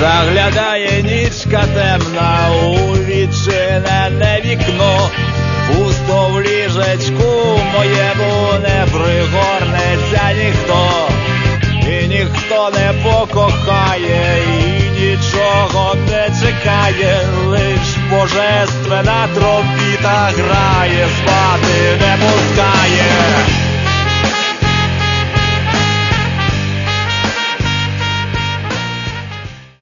Заглядає нічка темна у відчинене вікно, пусто в ліжечку моєму не пригорнеться ніхто, і ніхто не покохає, і нічого не чекає, лиш божественна тромбіта грає, спати не пускає.